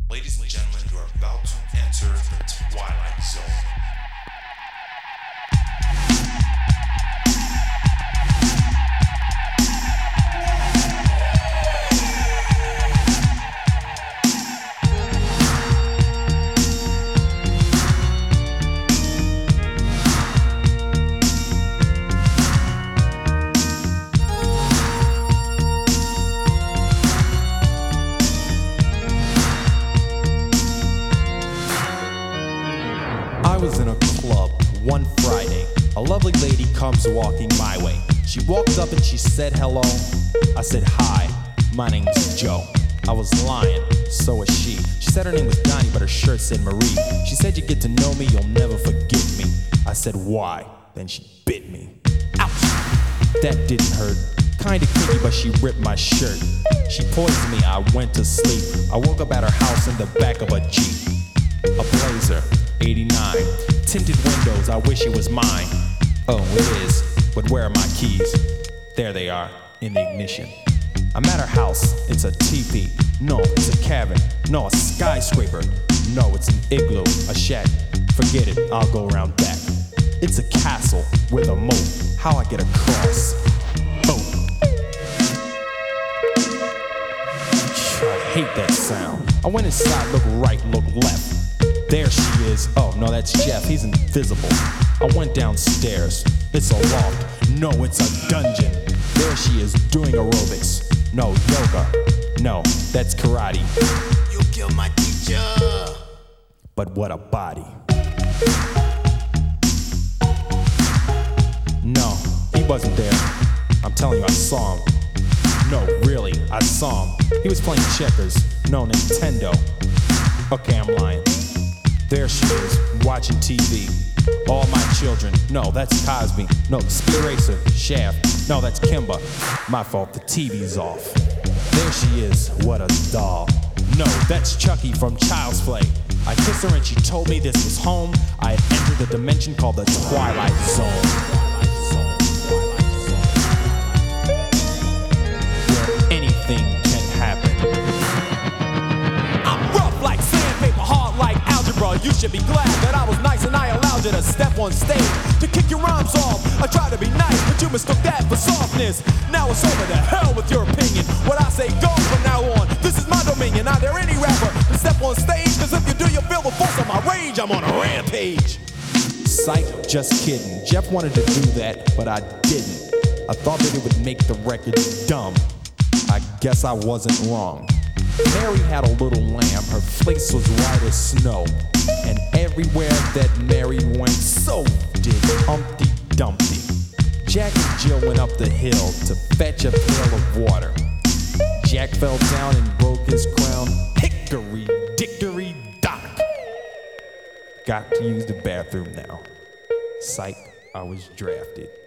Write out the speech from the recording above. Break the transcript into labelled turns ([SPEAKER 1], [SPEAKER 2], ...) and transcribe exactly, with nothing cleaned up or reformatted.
[SPEAKER 1] Ladies and gentlemen, you are about to enter the Twilight Zone.
[SPEAKER 2] I was in a club one Friday. A lovely lady comes walking my way. She walked up and she said hello. I said hi, my name's Joe. I was lying, so was she. She said her name was Donnie, but her shirt said Marie. She said you get to know me, you'll never forget me. I said why? Then she bit me. Ouch! That didn't hurt. Kinda kinky, but she ripped my shirt. She poisoned me, I went to sleep. I woke up at her house in the back of a Jeep. A Blazer, eighty-nine. Tinted windows, I wish it was mine. Oh, it is, but where are my keys? There they are, in the ignition. I'm at her house, it's a teepee. No, it's a cabin. No, a skyscraper. No, it's an igloo, a shack. Forget it, I'll go around back. It's a castle with a moat. How I get across? Boat. I hate that sound. I went inside, look right, look left. There she is. Oh, no, that's Jeff. He's invisible. I went downstairs. It's a loft. No, it's a dungeon. There she is doing aerobics. No, yoga. No, that's karate.
[SPEAKER 3] You killed my teacher.
[SPEAKER 2] But what a body. No, he wasn't there. I'm telling you, I saw him. No, really, I saw him. He was playing checkers. No, Nintendo. Okay, I'm lying. There she is, watching T V. All my children. No, that's Cosby. No, Speed Racer, Shaft. No, that's Kimba. My fault, the T V's off. There she is, what a doll. No, that's Chucky from Child's Play. I kissed her and she told me this was home. I had entered the dimension called the Twilight Zone. Where anything can happen. I'm rough like sandpaper, hard like algebra. You should be glad that I was nice and I allowed you to step on stage to kick your rhymes off. I try to be nice, but you mistook that for softness. Now it's over, to hell with your opinion. What I say goes from now on. This is my dominion. Are there any rapper to step on stage? Cause if you do, you feel the force of my rage. I'm on a rampage. Psych, just kidding. Jeff wanted to do that, but I didn't. I thought that it would make the record dumb. I guess I wasn't wrong. Mary had a little lamb, her face was white as snow. And everywhere that Mary went, so did Humpty Dumpty. Jack and Jill went up the hill to fetch a pail of water. Jack fell down and broke his crown. Hickory dickory dock. Got to use the bathroom now. Psych, I was drafted.